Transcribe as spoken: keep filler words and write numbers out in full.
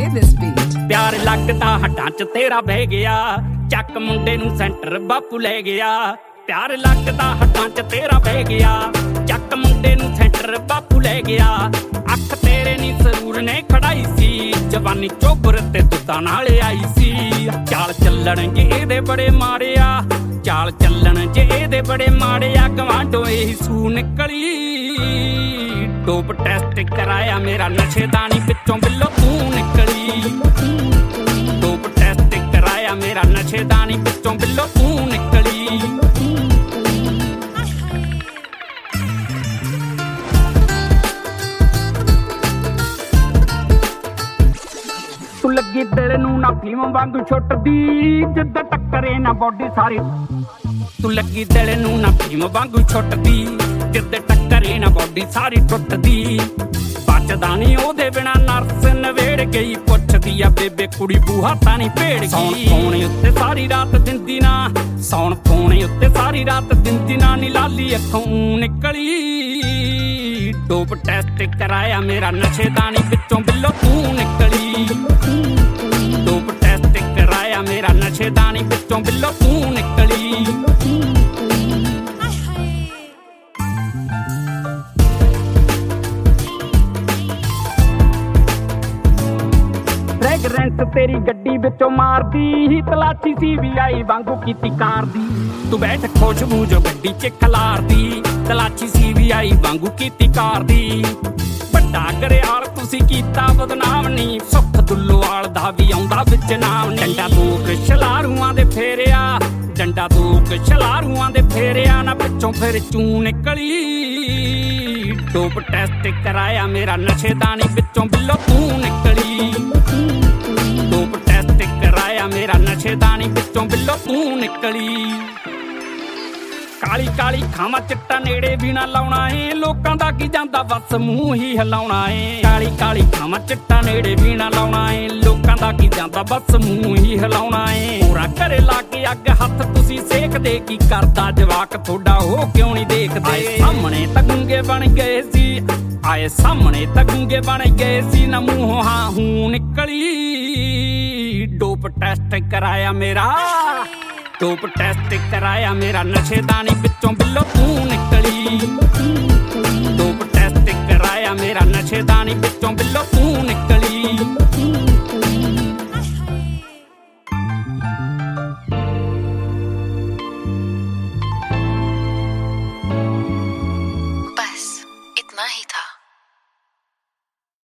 this beat. प्यार लगदा हड्डां च तेरा बह गया, ਚੱਕ ਮੁੰਡੇ ਨੂੰ ਸੈਂਟਰ ਬਾਪੂ ਲੈ ਗਿਆ। प्यार लगदा हड्डां च तेरा बह गया, ਚੱਕ ਮੁੰਡੇ ਨੂੰ ਸੈਂਟਰ ਬਾਪੂ ਲੈ ਗਿਆ। ਅੱਖ ਤੇਰੇ ਨੀ ਸਰੂਰ ਨੇ ਖੜਾਈ ਸੀ, ਜਵਾਨੀ ਚੋਬਰ ਤੇ ਦੁੱਧਾਂ ਨਾਲ ਆਈ ਸੀ। ਚਾਲ ਚੱਲਣ ਜੇ ਇਹਦੇ ਬੜੇ ਮਾੜੇ ਆ, ਚਾਲ ਚੱਲਣ ਜੇ ਇਹਦੇ ਬੜੇ ਮਾੜੇ ਆ। ਗਵਾਂਢੋਂ ਇਹੀ ਸੂ ਨਿਕਲੀ, ਡੋਪ ਟੈਸਟ ਕਰਾਇਆ ਮੇਰਾ ਨਸ਼ੇਦਾਨੀ ਵਿੱਚੋਂ ਬਿੱਲੋ ਤੂੰ ਨਿਕਲੀ। ਡੋਪ ਟੈਸਟ ਕਰਾਇਆ ਮੇਰਾ ਨਸ਼ੇਦਾਨੀ ਵਿੱਚੋਂ ਬਿੱਲੋ ਤੂੰ ਨਿਕਲੀ। ਤੂੰ ਲੱਗੀ ਦਿਲ ਨੂੰ ਨਾ ਫੀਮ ਵਾਂਗੂ ਛੁੱਟਦੀ, ਜਿੱਦਾਂ ਟੱਕਰੇ ਨਾ ਬੋਡੀ ਸਾਰੀ। ਤੂੰ ਲੱਗੀ ਦਿਲ ਨੂੰ ਨਾ ਫੀਮ ਵਾਂਗੂ ਛੁੱਟਦੀ, ਜਿੱਦਾਂ ਟੱਕਰੇ ਨਾ ਬੋਡੀ ਸਾਰੀ ਟੁੱਟਦੀ। ਬਚਦਾ ਨੀ ਉਹਦੇ ਬਿਨਾ ਨਰਸ ਨਵੇੜ ਗਈ, ਪੁੱਛਦੀ ਆ ਬੇਬੇ ਕੁੜੀ ਬੂਹਾ ਤਾਂ ਨੀ ਭੇੜ ਗਈ। ਸੌਣ ਫੋਨ ਉੱਤੇ ਸਾਰੀ ਰਾਤ ਦਿੰਦੀ ਨਾ, ਸੌਣ ਫੋਨ ਉੱਤੇ ਸਾਰੀ ਰਾਤ ਦਿੰਦੀ ਨਾ। ਨੀ ਲਾਲੀ ਅੱਖੋਂ ਨਿਕਲੀ, ਡੋਪ ਟੈਸਟ ਕਰਾਇਆ ਮੇਰਾ ਨਸ਼ੇਦਾਨੀ ਵਿੱਚੋਂ ਬਿੱਲੋ ਤੂੰ ਨਿਕਲੀ। ਡੋਪ ਟੈਸਟ ਕਰਾਇਆ ਮੇਰਾ ਨਸ਼ੇਦਾਨੀ ਵਿੱਚੋਂ ਬਿੱਲੋ ਤੂੰ ਨਿਕਲੀ। ਫ੍ਰੈਗਰੈਂਸ ਤੇਰੀ ਗੱਡੀ ਵਿੱਚੋਂ ਮਾਰਦੀ, ਤਲਾਸ਼ੀ ਸੀ ਵੀ ਆਈ ਵਾਂਗੂ ਕੀਤੀ ਕਾਰ ਦੀ। ਤੂੰ ਬੈਠ ਖੁਸ਼ਬੂ ਜੋ ਗੱਡੀ ਚ ਖਲਾਰਦੀ, ਤਲਾਸ਼ੀ ਸੀ ਵੀ ਆਈ ਵਾਂਗੂ ਕੀਤੀ ਕਾਰ ਦੀ। ਵੱਡਾ ਗਰਿਆਲ ਤੁਸੀਂ ਕੀਤਾ ਬਦਨਾਮ ਨੀ, ਸੁੱਖ ਦੁੱਲੋਵਾਲ ਦਾ ਵੀ ਆਉਂਦਾ ਵਿੱਚ ਨਾਮ ਨੀ। ਡੰਡਾ ਦੂਕ ਛਲਾਰੂਆਂ ਦੇ ਫੇਰਿਆ, ਡੰਡਾ ਦੂਕ ਛਲਾਰੂਆਂ ਦੇ ਫੇਰਿਆ ਨਾ। ਵਿੱਚੋਂ ਫਿਰ ਚੂੰ ਨਿਕਲੀ, ਡੋਪ ਟੈਸਟ ਕਰਾਇਆ ਮੇਰਾ ਨਸ਼ੇਦਾਨੀ ਵਿੱਚੋਂ ਬਿੱਲੋ ਤੂੰ ਨਿਕਲੀ। ਡੋਪ ਟੈਸਟ ਕਰਾਇਆ ਮੇਰਾ ਨਸ਼ੇਦਾਨੀ ਵਿੱਚੋਂ ਬਿੱਲੋ ਤੂੰ ਨਿਕਲੀ। ਕਾਲੀ ਕਾਲੀ ਖਾਵਾਂ ਚਿੱਟਾ ਨੇੜੇ ਵੀ ਨਾ ਲਾਉਣਾ ਏ, ਲੋਕਾਂ ਦਾ ਕੀ ਜਾਂਦਾ ਬਸ ਮੂੰਹ ਹੀ ਹਿਲਾਉਣਾ ਏ। ਕਾਲੀ ਕਾਲੀ ਖਾਵਾਂ ਚਿੱਟਾ ਨੇੜੇ ਵੀ ਨਾ ਲਾਉਣਾ ਏ, ਲੋਕਾਂ ਦਾ ਕੀ ਜਾਂਦਾ ਬਸ ਮੂੰਹ ਹੀ ਹਿਲਾਉਣਾ ਏ। ਪੂਰਾ ਘਰੇ ਲਾ ਕੇ ਅੱਗ ਹੱਥ ਤੁਸੀਂ ਸੇਕਦੇ, ਕੀ ਕਰਦਾ ਜਵਾਕ ਤੁਹਾਡਾ ਉਹ ਕਿਉਂ ਨਹੀਂ ਦੇਖਦੇ। ਆਏ ਸਾਹਮਣੇ ਤਾਂ ਗੁੰਗੇ ਬਣ ਗਏ ਸੀ, ਆਏ ਸਾਹਮਣੇ ਤਾਂ ਗੁੰਗੇ ਬਣ ਗਏ ਸੀ ਨਾ। ਮੂੰਹੋਂ ਹਾਂ ਹੂੰ ਨਿਕਲੀ, ਡੋਪ ਟੈਸਟ ਕਰਾਇਆ ਮੇਰਾ, ਡੋਪ ਟੈਸਟ ਕਰਾਇਆ ਮੇਰਾ ਨਸ਼ੇਦਾਨੀ ਵਿੱਚੋਂ ਬਿੱਲੋ ਤੂੰ ਨਿਕਲੀ। ਡੋਪ ਟੈਸਟ ਕਰਾਇਆ ਮੇਰਾ ਨਸ਼ੇਦਾਨੀ ਵਿੱਚੋਂ ਬਿੱਲੋ ਤੂੰ ਨਿਕਲੀ।